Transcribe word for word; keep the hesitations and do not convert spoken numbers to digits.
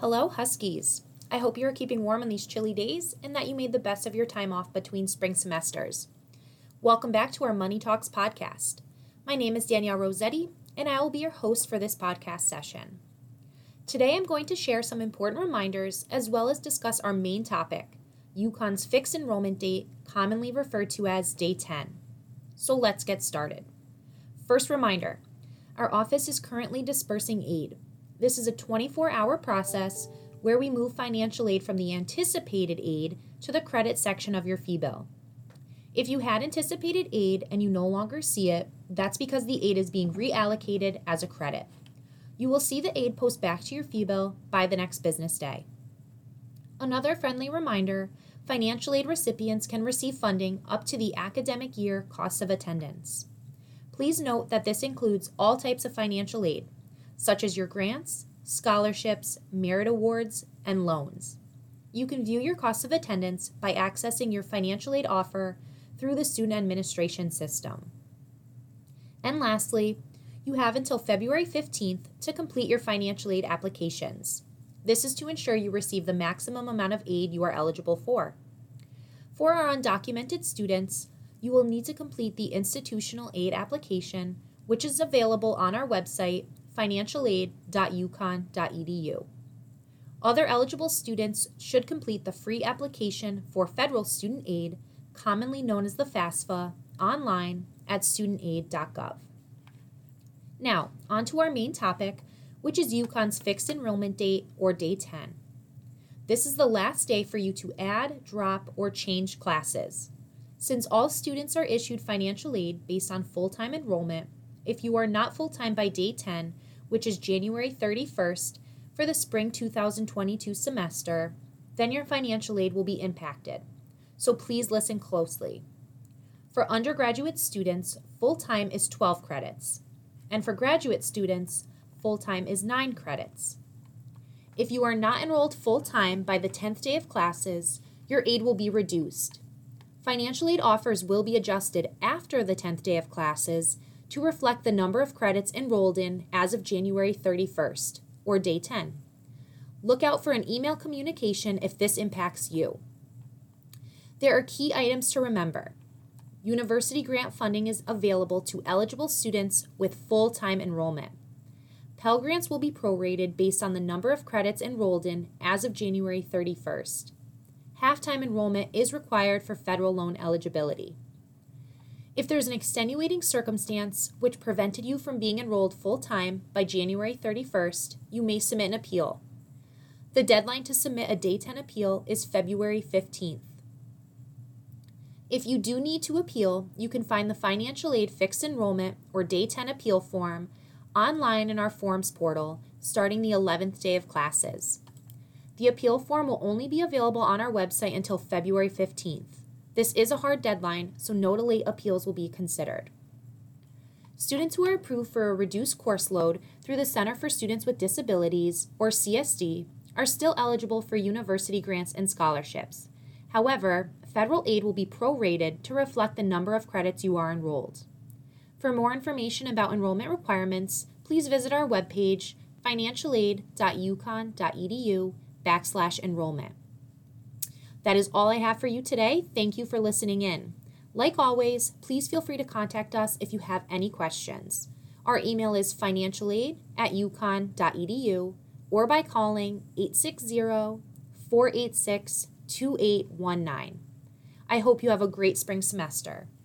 Hello, Huskies. I hope you are keeping warm on these chilly days and that you made the best of your time off between spring semesters. Welcome back to our Money Talks podcast. My name is Danielle Rossetti, and I will be your host for this podcast session. Today I'm going to share some important reminders as well as discuss our main topic, UConn's fixed enrollment date, commonly referred to as Day ten. So let's get started. First reminder, our office is currently dispersing aid. This is a twenty-four hour process where we move financial aid from the anticipated aid to the credit section of your fee bill. If you had anticipated aid and you no longer see it, that's because the aid is being reallocated as a credit. You will see the aid post back to your fee bill by the next business day. Another friendly reminder, financial aid recipients can receive funding up to the academic year cost of attendance. Please note that this includes all types of financial aid, such as your grants, scholarships, merit awards, and loans. You can view your cost of attendance by accessing your financial aid offer through the student administration system. And lastly, you have until February fifteenth to complete your financial aid applications. This is to ensure you receive the maximum amount of aid you are eligible for. For our undocumented students, you will need to complete the institutional aid application, which is available on our website, financial aid dot u conn dot e d u. Other eligible students should complete the free application for federal student aid, commonly known as the FAFSA, online at student aid dot gov. Now, on to our main topic, which is UConn's fixed enrollment date, or Day ten. This is the last day for you to add, drop, or change classes. Since all students are issued financial aid based on full-time enrollment, if you are not full-time by Day ten, which is January thirty-first, for the spring two thousand twenty-two semester, then your financial aid will be impacted. So please listen closely. For undergraduate students, full-time is twelve credits, and for graduate students, full-time is nine credits. If you are not enrolled full-time by the tenth day of classes, your aid will be reduced. Financial aid offers will be adjusted after the tenth day of classes to reflect the number of credits enrolled in as of January thirty-first, or Day ten. Look out for an email communication if this impacts you. There are key items to remember. University grant funding is available to eligible students with full-time enrollment. Pell Grants will be prorated based on the number of credits enrolled in as of January thirty-first. Half-time enrollment is required for federal loan eligibility. If there's an extenuating circumstance which prevented you from being enrolled full-time by January thirty-first, you may submit an appeal. The deadline to submit a Day ten appeal is February fifteenth. If you do need to appeal, you can find the Financial Aid Fixed Enrollment or Day ten appeal form online in our forms portal starting the eleventh day of classes. The appeal form will only be available on our website until February fifteenth. This is a hard deadline, so no late appeals will be considered. Students who are approved for a reduced course load through the Center for Students with Disabilities, or C S D, are still eligible for university grants and scholarships. However, federal aid will be prorated to reflect the number of credits you are enrolled. For more information about enrollment requirements, please visit our webpage, financial aid dot u conn dot e d u backslash enrollment. That is all I have for you today. Thank you for listening in. Like always, please feel free to contact us if you have any questions. Our email is financialaid at u conn dot e d u or by calling eight six zero, four eight six, two eight one nine. I hope you have a great spring semester.